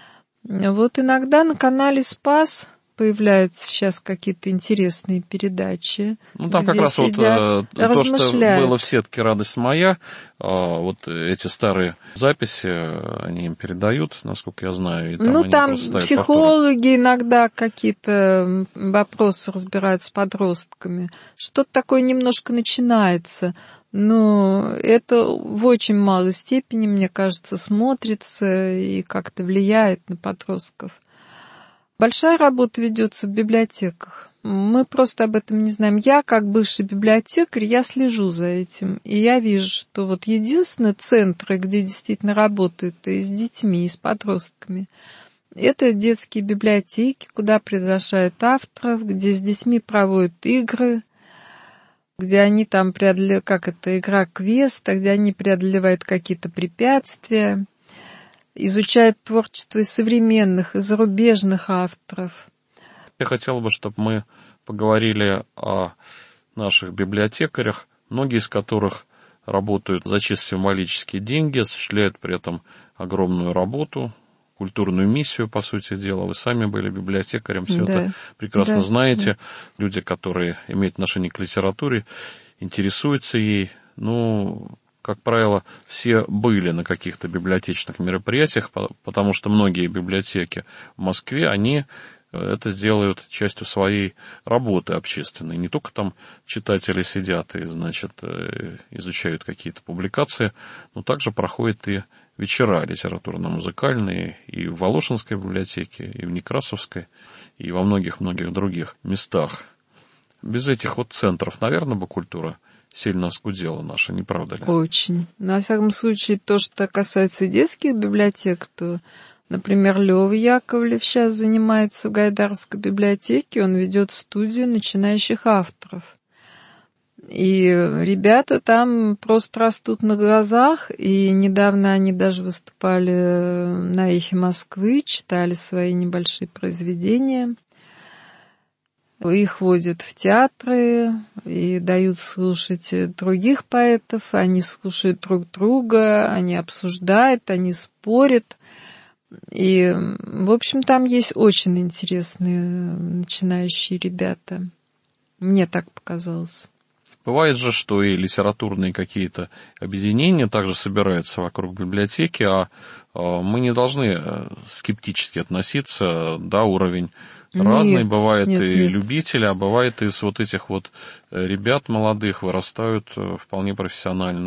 Вот иногда на канале «Спас» появляются сейчас какие-то интересные передачи. Ну, там как раз сидят, вот то, что было в сетке «Радость моя», вот эти старые записи, они им передают, насколько я знаю. И там ну, там психологи повторы. Иногда какие-то вопросы разбирают с подростками. Что-то такое немножко начинается. Но это в очень малой степени, мне кажется, смотрится и как-то влияет на подростков. Большая работа ведется в библиотеках. Мы просто об этом не знаем. Я, как бывший библиотекарь, я слежу за этим. И я вижу, что вот единственные центры, где действительно работают и с детьми, и с подростками, это детские библиотеки, куда приглашают авторов, где с детьми проводят игры, где они там преодолевают, как это, игра квеста, где они преодолевают какие-то препятствия, изучают творчество и современных, и зарубежных авторов. Я хотел бы, чтобы мы поговорили о наших библиотекарях, многие из которых работают за чисто символические деньги, осуществляют при этом огромную работу, культурную миссию, по сути дела. Вы сами были библиотекарем, все да. это прекрасно да. знаете. Да. Люди, которые имеют отношение к литературе, интересуются ей. Ну, как правило, все были на каких-то библиотечных мероприятиях, потому что многие библиотеки в Москве, они это сделают частью своей работы общественной. Не только там читатели сидят и, значит, изучают какие-то публикации, но также проходят и вечера литературно-музыкальные и в Волошинской библиотеке, и в Некрасовской, и во многих-многих других местах. Без этих вот центров, наверное, бы культура сильно оскудела наша, не правда ли? Очень. На всяком случае, то, что касается детских библиотек, то, например, Лёва Яковлев сейчас занимается в Гайдарской библиотеке, он ведет студию начинающих авторов. И ребята там просто растут на глазах, и недавно они даже выступали на «Эхе Москвы», читали свои небольшие произведения. Их водят в театры и дают слушать других поэтов, они слушают друг друга, они обсуждают, они спорят. И, в общем, там есть очень интересные начинающие ребята. Мне так показалось. Бывает же, что и литературные какие-то объединения также собираются вокруг библиотеки, а мы не должны скептически относиться, да, уровень разный, нет, бывает нет, и нет. любители, а бывает из вот этих вот ребят молодых вырастают вполне профессиональные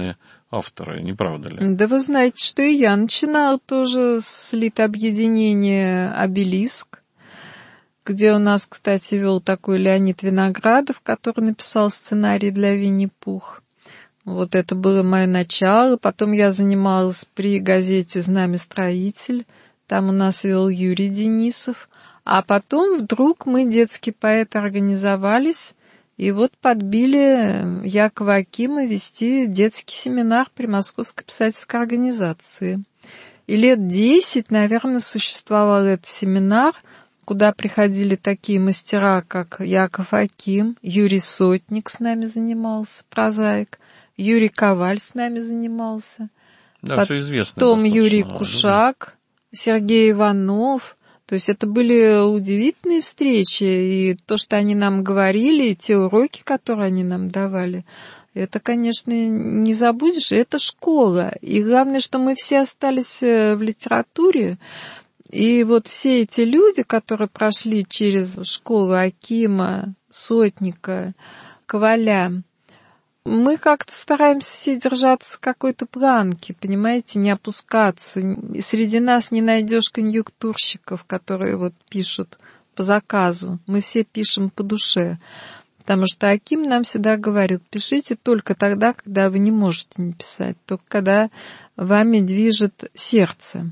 авторы, не правда ли? Да вы знаете, что и я начинала тоже с литобъединения «Обелиск», где у нас, кстати, вел такой Леонид Виноградов, который написал сценарий для Винни-Пух. Вот это было мое начало. Потом я занималась при газете «Знамя строитель». Там у нас вел Юрий Денисов. А потом вдруг мы, детские поэты, организовались, и вот подбили Якова Акима вести детский семинар при Московской писательской организации. И лет десять, наверное, существовал этот семинар, куда приходили такие мастера, как Яков Аким, Юрий Сотник с нами занимался, прозаик, Юрий Коваль с нами занимался. Да, Потом все известно. Потом Юрий Кушак, Сергей Иванов. То есть это были удивительные встречи, и то, что они нам говорили, и те уроки, которые они нам давали, это, конечно, не забудешь, и это школа. И главное, что мы все остались в литературе, и вот все эти люди, которые прошли через школу Акима, Сотника, Коваля, мы как-то стараемся все держаться какой-то планки, понимаете, не опускаться. И среди нас не найдешь конъюнктурщиков, которые вот пишут по заказу. Мы все пишем по душе. Потому что Аким нам всегда говорил, пишите только тогда, когда вы не можете не писать, только когда вами движет сердце.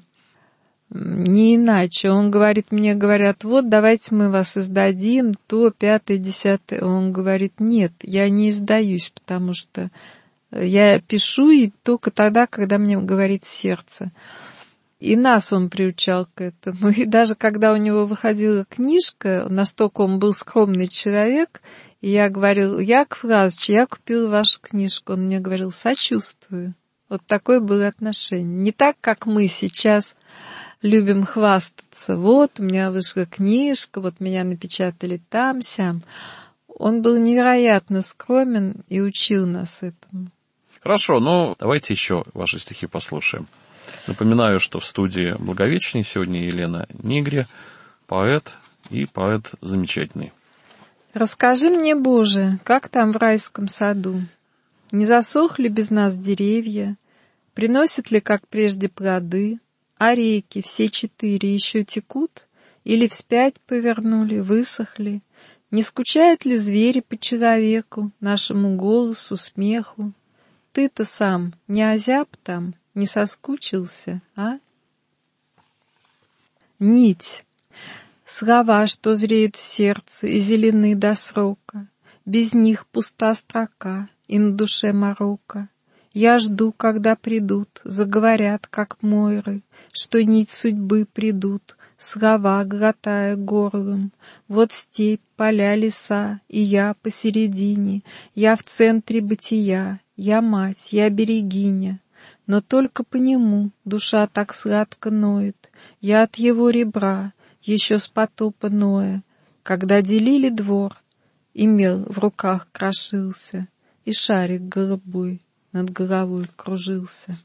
Не иначе. Он говорит, мне говорят, вот давайте мы вас издадим, то, пятое, десятое. Он говорит, нет, я не издаюсь, потому что я пишу и только тогда, когда мне говорит сердце. И нас он приучал к этому. И даже когда у него выходила книжка, настолько он был скромный человек, и я говорил, Яков Разович, я купил вашу книжку. Он мне говорил, сочувствую. Вот такое было отношение. Не так, как мы сейчас любим хвастаться. Вот, у меня вышла книжка, вот меня напечатали там-сям. Он был невероятно скромен и учил нас этому. Хорошо, ну давайте еще ваши стихи послушаем. Напоминаю, что в студии Благовещения сегодня Елена Нигри, поэт и поэт замечательный. Расскажи мне, Боже, как там в райском саду? Не засохли без нас деревья? Приносят ли, как прежде, плоды? А реки, все четыре, еще текут? Или вспять повернули, высохли? Не скучают ли звери по человеку, нашему голосу, смеху? Ты-то сам не озяб там, не соскучился, а? Нить. Слова, что зреют в сердце и зелены до срока, без них пуста строка и на душе морока. Я жду, когда придут, заговорят, как мойры, что нить судьбы придут, слова глотая горлом. Вот степь, поля, леса, и я посередине, я в центре бытия, я мать, я берегиня. Но только по нему душа так сладко ноет, я от его ребра, еще с потопа Ноя, когда делили двор, и мел в руках крошился, и шарик голубой над головой кружился.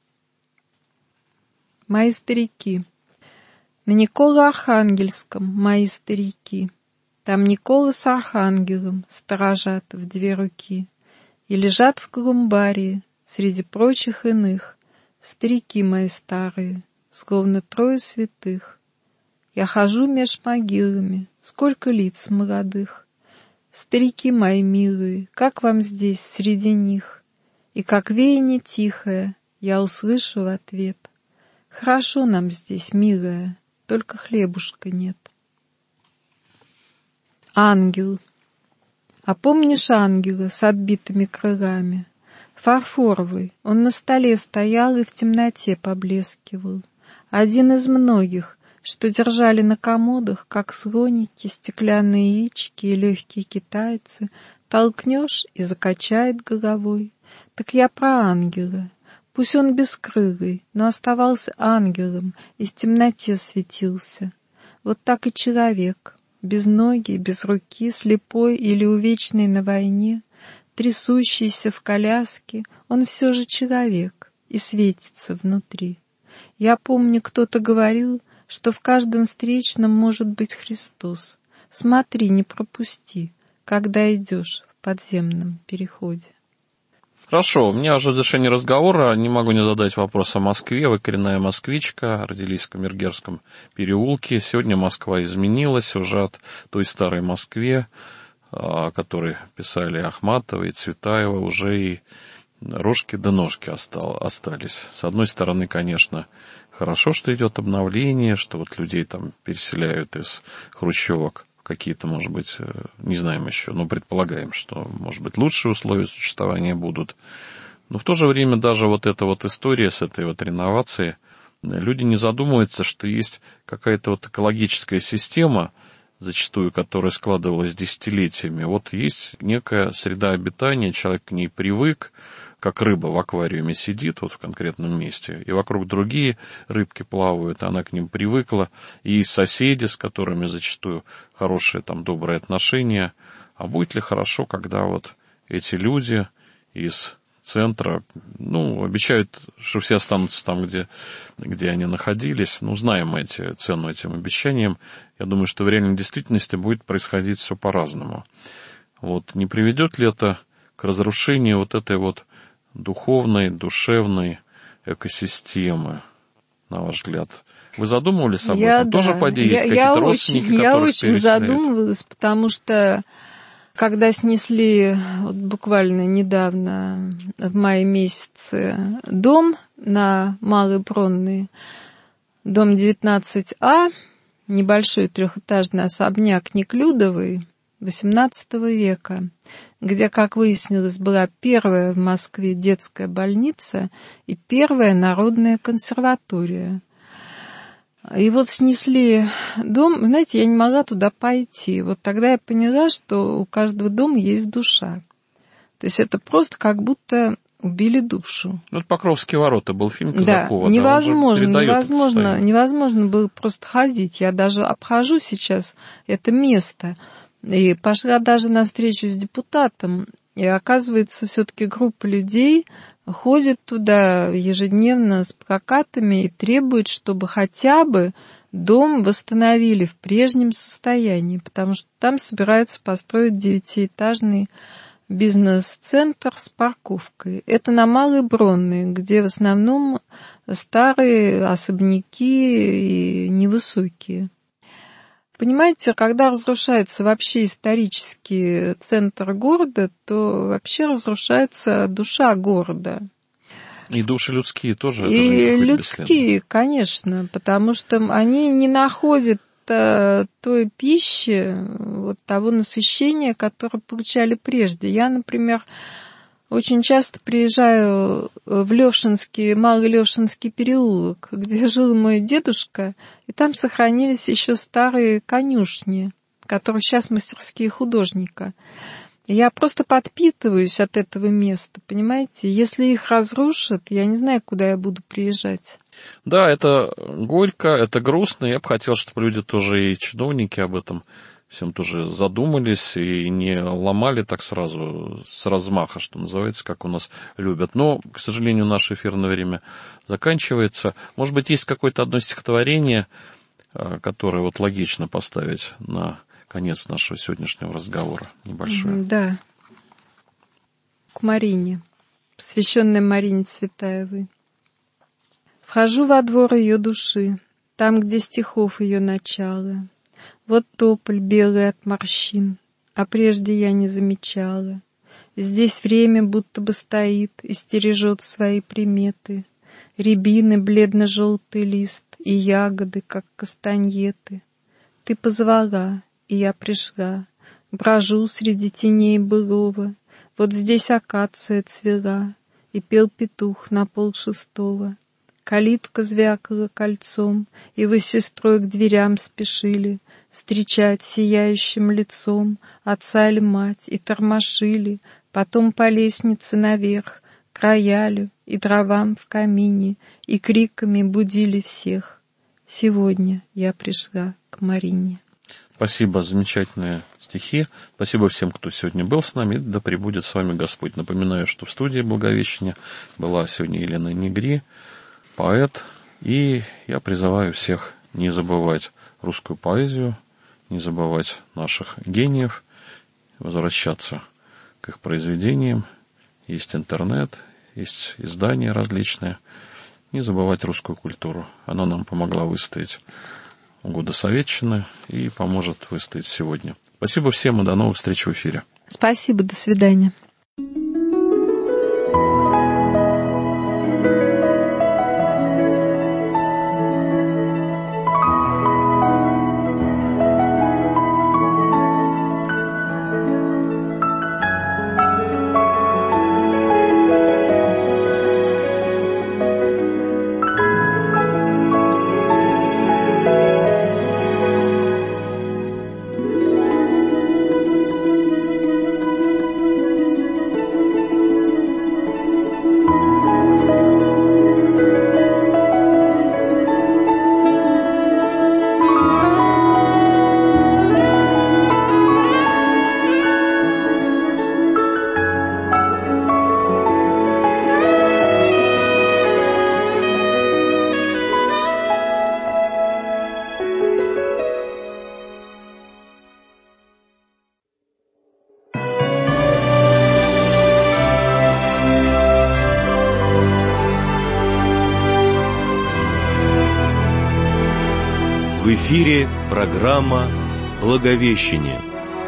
Мои старики. На Николо-Архангельском мои старики. Там Никола с Архангелом сторожат в две руки и лежат в колумбарии среди прочих иных старики мои старые, словно трое святых. Я хожу меж могилами, сколько лиц молодых. Старики мои милые, как вам здесь среди них? И как веяние тихое я услышу в ответ. Хорошо нам здесь, милая, только хлебушка нет. Ангел. А помнишь ангела с отбитыми крылами? Фарфоровый, он на столе стоял и в темноте поблескивал. Один из многих, что держали на комодах, как слоники, стеклянные яички и легкие китайцы, толкнешь и закачает головой. Так я про ангела. Пусть он бескрылый, но оставался ангелом и в темноте светился. Вот так и человек, без ноги, без руки, слепой или увечный на войне, трясущийся в коляске, он все же человек и светится внутри. Я помню, кто-то говорил, что в каждом встречном может быть Христос. Смотри, не пропусти, когда идешь в подземном переходе. Хорошо, у меня уже в завершении разговора не могу не задать вопрос о Москве. Вы коренная москвичка, родились в Камергерском переулке. Сегодня Москва изменилась уже от той старой Москве, о которой писали Ахматова и Цветаева, уже и рожки да ножки остались. С одной стороны, конечно, хорошо, что идет обновление, что вот людей там переселяют из хрущевок в какие-то, может быть, не знаем еще, но предполагаем, что, может быть, лучшие условия существования будут. Но в то же время даже вот эта вот история с этой вот реновацией, люди не задумываются, что есть какая-то вот экологическая система, зачастую которая складывалась десятилетиями. Вот есть некая среда обитания, человек к ней привык, как рыба в аквариуме сидит вот в конкретном месте, и вокруг другие рыбки плавают, она к ним привыкла, и есть соседи, с которыми зачастую хорошие там добрые отношения. А будет ли хорошо, когда вот эти люди из центра, ну, обещают, что все останутся там, где, где они находились. Ну, знаем мы эти, цену этим обещаниям. Я думаю, что в реальной действительности будет происходить все по-разному. Вот, не приведет ли это к разрушению вот этой вот духовной, душевной экосистемы, на ваш взгляд? Вы задумывались об я, этом? Да. Тоже, по идее, есть я, какие-то я родственники, очень, Я очень переселяют? задумывалась, потому что когда снесли вот буквально недавно, в мае месяце, дом на Малой Бронной, дом девятнадцать А, небольшой трехэтажный особняк Неклюдовой восемнадцатого века, где, как выяснилось, была первая в Москве детская больница и первая народная консерватория. И вот снесли дом, знаете, я не могла туда пойти. Вот тогда я поняла, что у каждого дома есть душа. То есть это просто как будто убили душу. Ну, это «Покровские ворота» был фильм Казакова. Да, невозможно, да, невозможно, невозможно было просто ходить. Я даже обхожу сейчас это место. И пошла даже на встречу с депутатом. И оказывается, все-таки группа людей ходит туда ежедневно с плакатами и требует, чтобы хотя бы дом восстановили в прежнем состоянии, потому что там собираются построить девятиэтажный бизнес-центр с парковкой. Это на Малой Бронной, где в основном старые особняки и невысокие. Понимаете, когда разрушается вообще исторический центр города, то вообще разрушается душа города. И души людские тоже. И людские, конечно, потому что они не находят той пищи, вот того насыщения, которое получали прежде. Я, например, очень часто приезжаю в Левшинский, Малый Левшинский переулок, где жил мой дедушка, и там сохранились еще старые конюшни, которые сейчас мастерские художника. Я просто подпитываюсь от этого места, понимаете? Если их разрушат, я не знаю, куда я буду приезжать. Да, это горько, это грустно. Я бы хотел, чтобы люди тоже и чиновники об этом всем тоже задумались и не ломали так сразу с размаха, что называется, как у нас любят. Но, к сожалению, наше эфирное время заканчивается. Может быть, есть какое-то одно стихотворение, которое вот логично поставить на конец нашего сегодняшнего разговора, небольшое. Да. К Марине, посвященной Марине Цветаевой. Вхожу во двор ее души, там, где стихов ее начало. Вот тополь белый от морщин, а прежде я не замечала. Здесь время будто бы стоит и стережет свои приметы. Рябины, бледно-желтый лист и ягоды, как кастаньеты. Ты позвала, и я пришла, брожу среди теней былого. Вот здесь акация цвела, и пел петух на полшестого. Калитка звякала кольцом, и вы с сестрой к дверям спешили встречать сияющим лицом отца или мать, и тормошили, потом по лестнице наверх, к роялю и дровам в камине, и криками будили всех. Сегодня я пришла к Марине. Спасибо, замечательные стихи. Спасибо всем, кто сегодня был с нами. Да пребудет с вами Господь. Напоминаю, что в студии Благовещения была сегодня Елена Негри, поэт. И я призываю всех не забывать русскую поэзию, не забывать наших гениев, возвращаться к их произведениям есть интернет, есть издания различные. Не забывать русскую культуру. Она нам помогла выстоять в годы советчины и поможет выстоять сегодня. Спасибо всем и до новых встреч в эфире. Спасибо, до свидания. В эфире программа «Благовещение».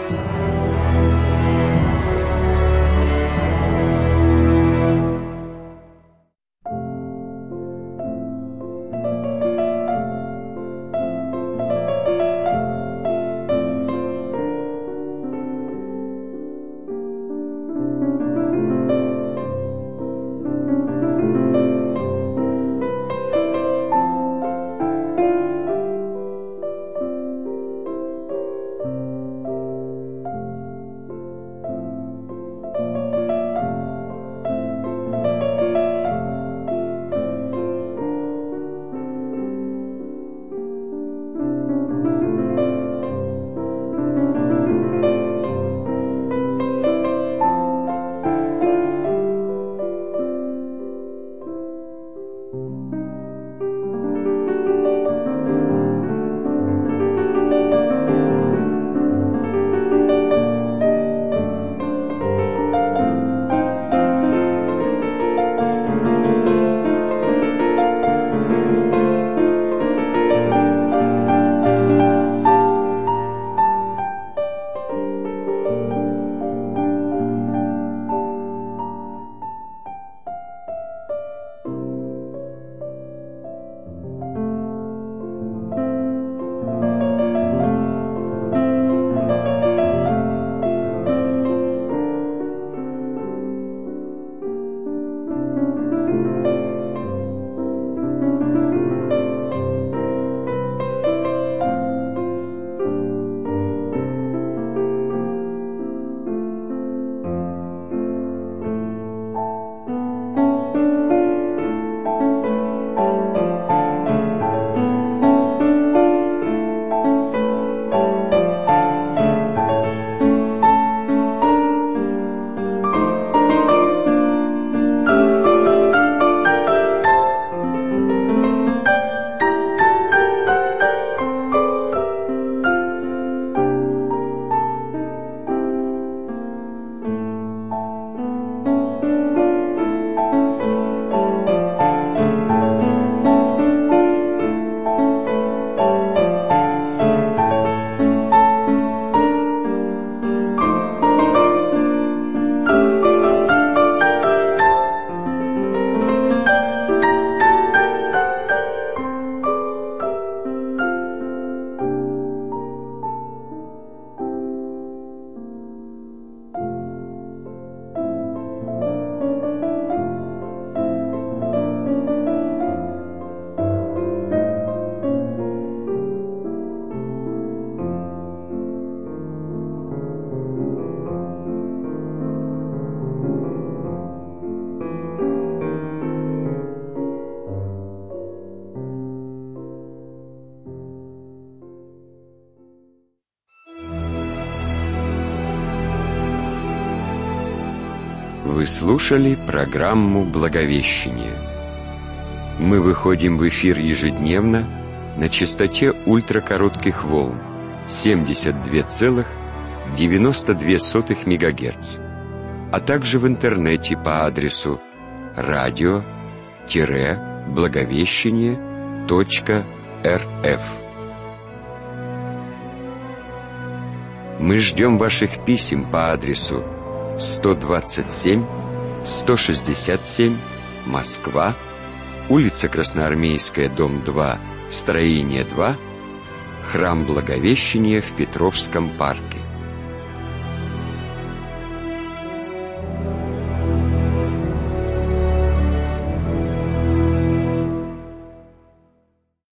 Вы слушали программу «Благовещение». Мы выходим в эфир ежедневно на частоте ультракоротких волн семьдесят два целых девяносто две сотых мегагерц. а также в интернете по адресу радио-благовещение точка рф. Мы ждем ваших писем по адресу сто двадцать семь сто шестьдесят семь, Москва, улица Красноармейская, дом два, строение два, Храм Благовещения в Петровском парке.